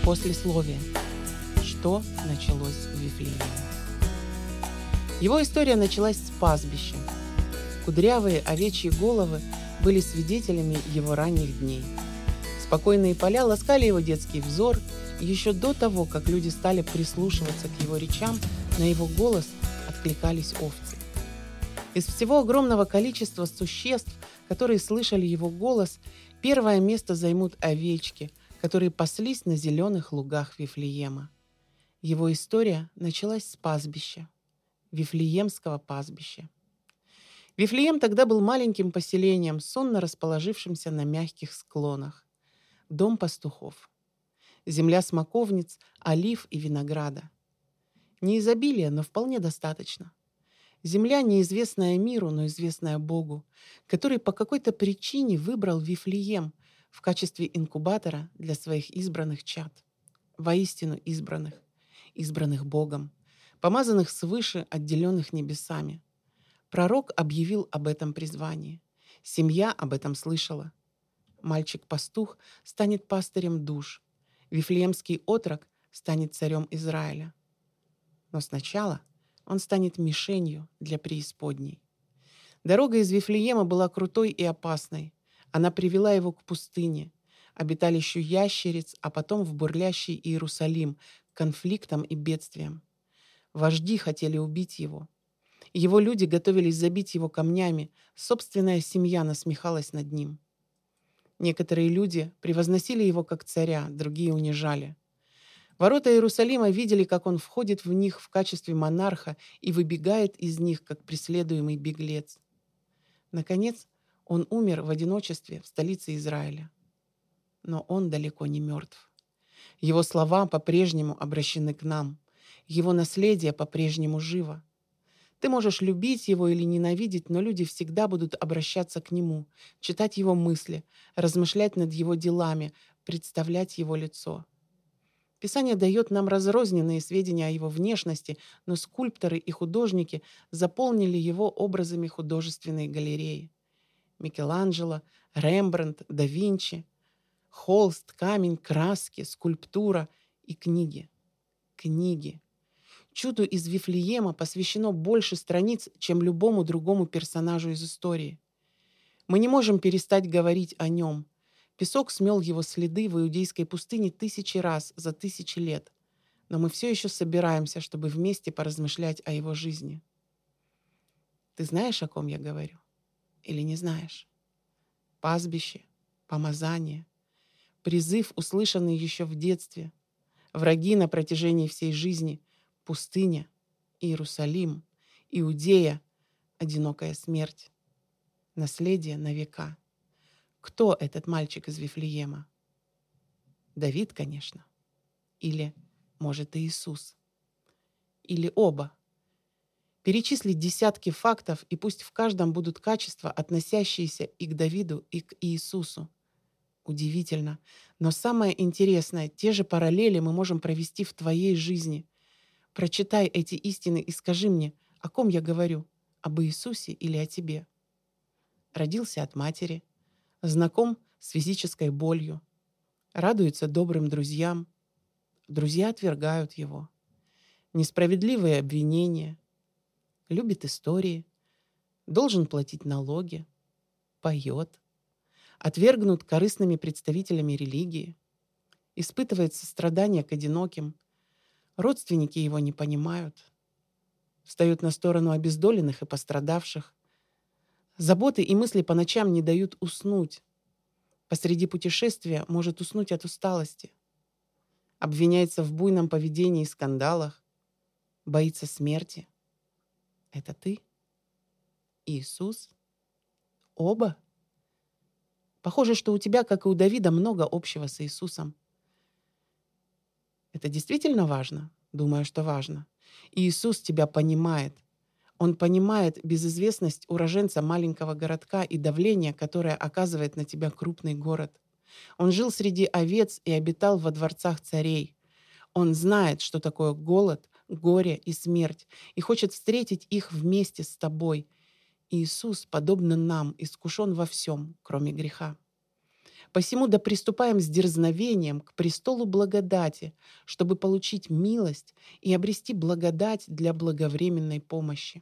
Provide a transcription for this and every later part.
Послесловие. Что началось в Вифлееме? Его история началась с пастбища. Кудрявые овечьи головы были свидетелями его ранних дней. Спокойные поля ласкали его детский взор, и еще до того, как люди стали прислушиваться к его речам, на его голос откликались овцы. Из всего огромного количества существ, которые слышали его голос, первое место займут овечки, которые паслись на зеленых лугах Вифлеема. Его история началась с пастбища, Вифлеемского пастбища. Вифлеем тогда был маленьким поселением, сонно расположившимся на мягких склонах. Дом пастухов. Земля смоковниц, олив и винограда. Не изобилие, но вполне достаточно. Земля, неизвестная миру, но известная Богу, который по какой-то причине выбрал Вифлеем в качестве инкубатора для своих избранных чад. Воистину избранных Богом, помазанных свыше, отделенных небесами. Пророк объявил об этом призвании. Семья об этом слышала. Мальчик-пастух станет пастырем душ. Вифлеемский отрок станет царем Израиля. Но сначала он станет мишенью для преисподней. Дорога из Вифлеема была крутой и опасной. Она привела его к пустыне, обиталищу ящериц, а потом в бурлящий Иерусалим, к конфликтам и бедствиям. Вожди хотели убить его. Его люди готовились забить его камнями, собственная семья насмехалась над ним. Некоторые люди превозносили его как царя, другие унижали. Ворота Иерусалима видели, как он входит в них в качестве монарха и выбегает из них, как преследуемый беглец. Наконец, он умер в одиночестве в столице Израиля. Но он далеко не мертв. Его слова по-прежнему обращены к нам. Его наследие по-прежнему живо. Ты можешь любить его или ненавидеть, но люди всегда будут обращаться к нему, читать его мысли, размышлять над его делами, представлять его лицо. Писание дает нам разрозненные сведения о его внешности, но скульпторы и художники заполнили его образами художественной галереи. Микеланджело, Рембрандт, да Винчи, холст, камень, краски, скульптура и книги. Книги. Чуду из Вифлеема посвящено больше страниц, чем любому другому персонажу из истории. Мы не можем перестать говорить о нем. Песок смел его следы в иудейской пустыне 1000 раз за 1000 лет. Но мы все еще собираемся, чтобы вместе поразмышлять о его жизни. Ты знаешь, о ком я говорю? Или не знаешь? Пастбище, помазание, призыв, услышанный еще в детстве, враги на протяжении всей жизни, пустыня, Иерусалим, Иудея, одинокая смерть, наследие на века. Кто этот мальчик из Вифлеема? Давид, конечно. Или, может, Иисус. Или оба. Перечислить десятки фактов, и пусть в каждом будут качества, относящиеся и к Давиду, и к Иисусу. Удивительно. Но самое интересное, те же параллели мы можем провести в твоей жизни. Прочитай эти истины и скажи мне, о ком я говорю, об Иисусе или о тебе. Родился от матери, знаком с физической болью, радуется добрым друзьям, друзья отвергают его, несправедливые обвинения, любит истории, должен платить налоги, поет, отвергнут корыстными представителями религии, испытывает сострадание к одиноким, родственники его не понимают, встают на сторону обездоленных и пострадавших, заботы и мысли по ночам не дают уснуть, посреди путешествия может уснуть от усталости, обвиняется в буйном поведении и скандалах, боится смерти. Это ты? Иисус? Оба? Похоже, что у тебя, как и у Давида, много общего с Иисусом. Это действительно важно? Думаю, что важно. Иисус тебя понимает. Он понимает безызвестность уроженца маленького городка и давление, которое оказывает на тебя крупный город. Он жил среди овец и обитал во дворцах царей. Он знает, что такое голод, горе и смерть, и хочет встретить их вместе с тобой. Иисус, подобно нам, искушен во всем, кроме греха. Посему да приступаем с дерзновением к престолу благодати, чтобы получить милость и обрести благодать для благовременной помощи.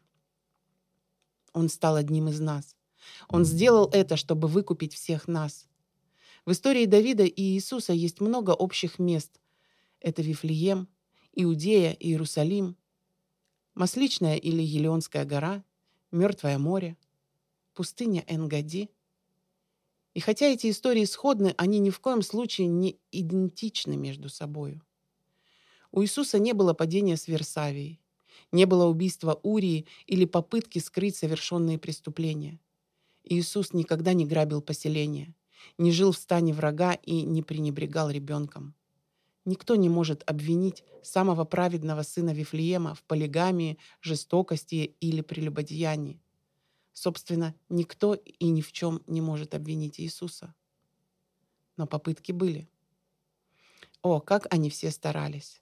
Он стал одним из нас. Он сделал это, чтобы выкупить всех нас. В истории Давида и Иисуса есть много общих мест. Это Вифлеем, Иудея и Иерусалим, Масличная или Елеонская гора, Мертвое море, пустыня Эн-Гади. И хотя эти истории сходны, они ни в коем случае не идентичны между собой. У Иисуса не было падения с Версавией, не было убийства Урии или попытки скрыть совершенные преступления. Иисус никогда не грабил поселения, не жил в стане врага и не пренебрегал ребенком. Никто не может обвинить самого праведного сына Вифлеема в полигамии, жестокости или прелюбодеянии. Собственно, никто и ни в чем не может обвинить Иисуса. Но попытки были. О, как они все старались!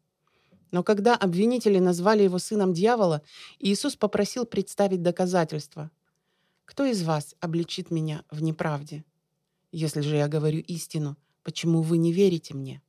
Но когда обвинители назвали его сыном дьявола, Иисус попросил представить доказательства. «Кто из вас обличит меня в неправде? Если же я говорю истину, почему вы не верите мне?»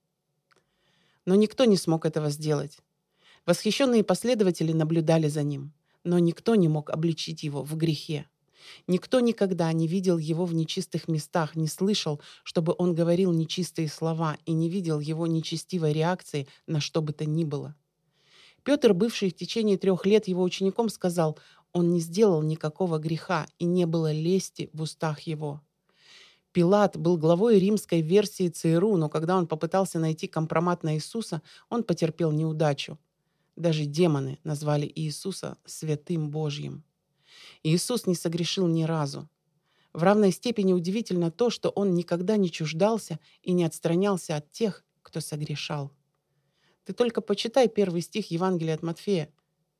Но никто не смог этого сделать. Восхищенные последователи наблюдали за ним, но никто не мог обличить его в грехе. Никто никогда не видел его в нечистых местах, не слышал, чтобы он говорил нечистые слова, и не видел его нечестивой реакции на что бы то ни было. Петр, бывший в течение 3 лет его учеником, сказал: «Он не сделал никакого греха, и не было лести в устах его». Пилат был главой римской версии ЦРУ, но когда он попытался найти компромат на Иисуса, он потерпел неудачу. Даже демоны назвали Иисуса святым Божьим. Иисус не согрешил ни разу. В равной степени удивительно то, что он никогда не чуждался и не отстранялся от тех, кто согрешал. Ты только почитай 1 стих Евангелия от Матфея.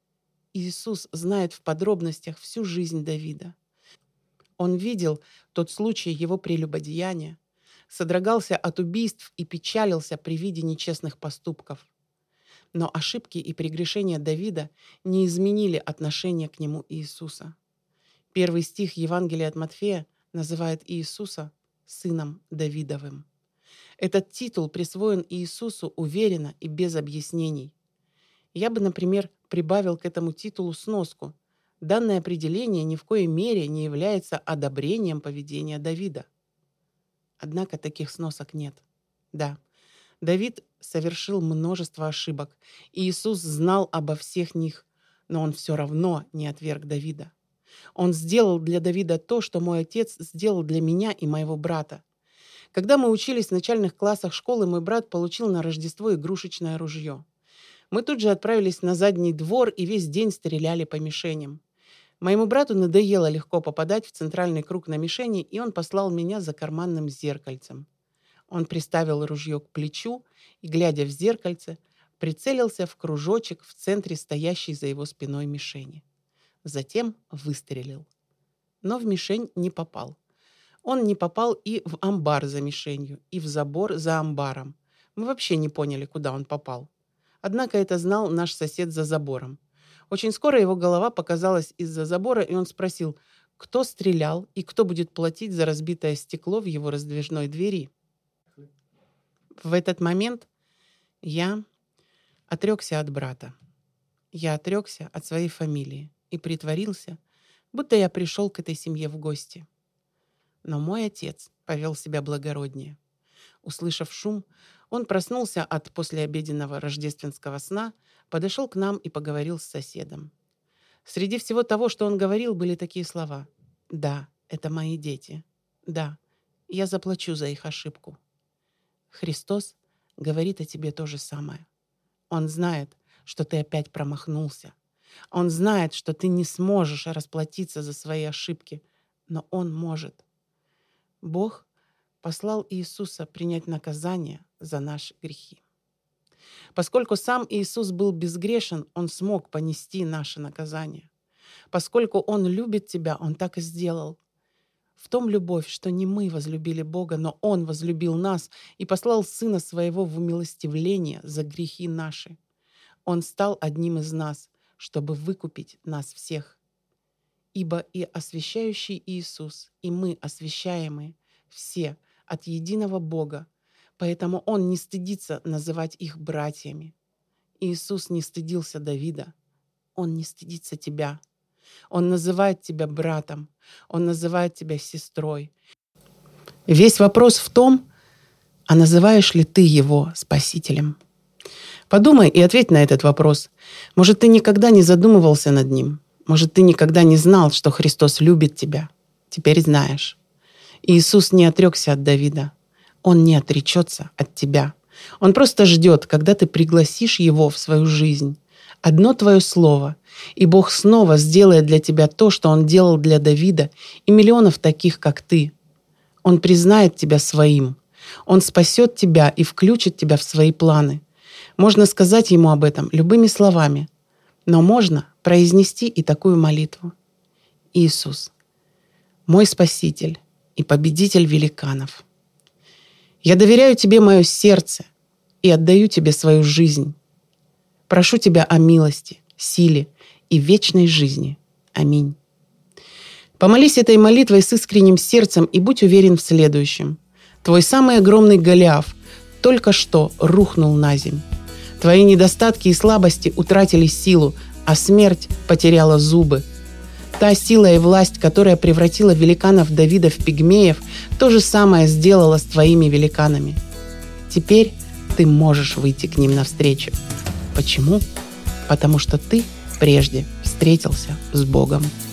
Иисус знает в подробностях всю жизнь Давида. Он видел тот случай его прелюбодеяния, содрогался от убийств и печалился при виде нечестных поступков. Но ошибки и прегрешения Давида не изменили отношение к нему Иисуса. 1 стих Евангелия от Матфея называет Иисуса сыном Давидовым. Этот титул присвоен Иисусу уверенно и без объяснений. Я бы, например, прибавил к этому титулу сноску. Данное определение ни в коей мере не является одобрением поведения Давида. Однако таких сносок нет. Да, Давид совершил множество ошибок, и Иисус знал обо всех них, но он все равно не отверг Давида. Он сделал для Давида то, что мой отец сделал для меня и моего брата. Когда мы учились в начальных классах школы, мой брат получил на Рождество игрушечное ружье. Мы тут же отправились на задний двор и весь день стреляли по мишеням. Моему брату надоело легко попадать в центральный круг на мишени, и он послал меня за карманным зеркальцем. Он приставил ружье к плечу и, глядя в зеркальце, прицелился в кружочек в центре стоящей за его спиной мишени. Затем выстрелил. Но в мишень не попал. Он не попал и в амбар за мишенью, и в забор за амбаром. Мы вообще не поняли, куда он попал. Однако это знал наш сосед за забором. Очень скоро его голова показалась из-за забора, и он спросил, кто стрелял и кто будет платить за разбитое стекло в его раздвижной двери. В этот момент я отрекся от брата. Я отрекся от своей фамилии и притворился, будто я пришел к этой семье в гости. Но мой отец повел себя благороднее. Услышав шум, он проснулся от послеобеденного рождественского сна, подошел к нам и поговорил с соседом. Среди всего того, что он говорил, были такие слова. «Да, это мои дети. Да, я заплачу за их ошибку. Христос говорит о тебе то же самое. Он знает, что ты опять промахнулся. Он знает, что ты не сможешь расплатиться за свои ошибки, но Он может. Бог послал Иисуса принять наказание за наши грехи. Поскольку сам Иисус был безгрешен, Он смог понести наше наказание. Поскольку Он любит тебя, Он так и сделал. В том любовь, что не мы возлюбили Бога, но Он возлюбил нас и послал Сына Своего в умилостивление за грехи наши. Он стал одним из нас, чтобы выкупить нас всех. Ибо и освящающий Иисус, и мы, освящаемые, все от единого Бога, поэтому Он не стыдится называть их братьями. Иисус не стыдился Давида. Он не стыдится тебя. Он называет тебя братом. Он называет тебя сестрой. Весь вопрос в том, а называешь ли ты Его Спасителем? Подумай и ответь на этот вопрос. Может, ты никогда не задумывался над ним? Может, ты никогда не знал, что Христос любит тебя? Теперь знаешь. Иисус не отрекся от Давида. Он не отречется от тебя. Он просто ждет, когда ты пригласишь Его в свою жизнь. Одно твое слово, и Бог снова сделает для тебя то, что Он делал для Давида и миллионов таких, как ты. Он признает тебя своим. Он спасет тебя и включит тебя в свои планы. Можно сказать Ему об этом любыми словами, но можно произнести и такую молитву. Иисус, мой Спаситель и победитель великанов. Я доверяю Тебе мое сердце и отдаю Тебе свою жизнь. Прошу Тебя о милости, силе и вечной жизни. Аминь. Помолись этой молитвой с искренним сердцем и будь уверен в следующем. Твой самый огромный Голиаф только что рухнул на земь. Твои недостатки и слабости утратили силу, а смерть потеряла зубы. Та сила и власть, которая превратила великанов Давида в пигмеев, то же самое сделала с твоими великанами. Теперь ты можешь выйти к ним навстречу. Почему? Потому что ты прежде встретился с Богом.